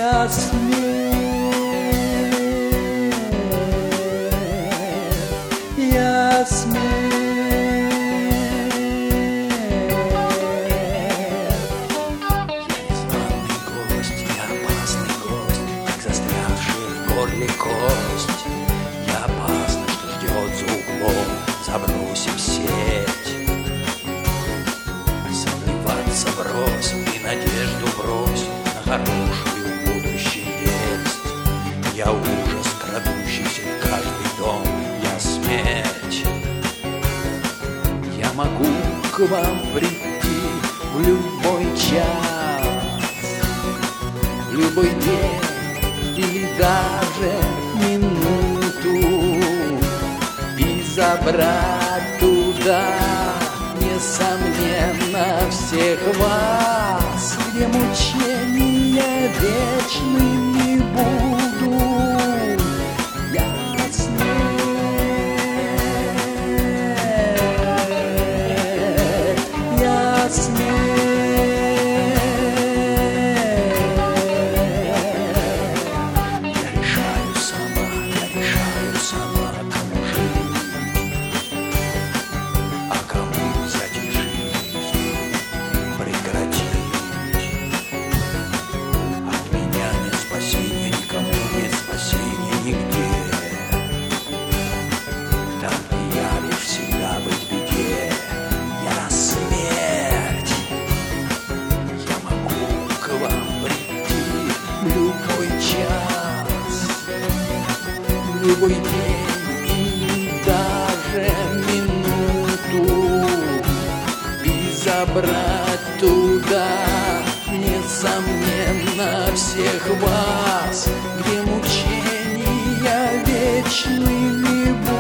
я смерть, я смерть. Незваный гость, я опасный гость, как застрявший в горле кость. Я опасный, что ждет за углом, забросим сеть. Сомневаться брось и надежду брось на хорошую будущую весть. Я ужас, крадущийся в каждый дом, я смерть. Я могу к вам прийти в любой час, в любой день или даже минуту, и забрать туда, несомненно, всех вас, где мучения вечными будут. Я смерть, я смерть. Я решаю сама, кому жить, а кому взять жизнь, прекратить. От меня нет спасения никому, нет спасения нигде. Там, где я лишь всегда быть в беде, я смерть. Я могу к вам прийти В любой час, в любой день и даже минуту, и забрать туда, несомненно, всех вас, где мучения вечными будут.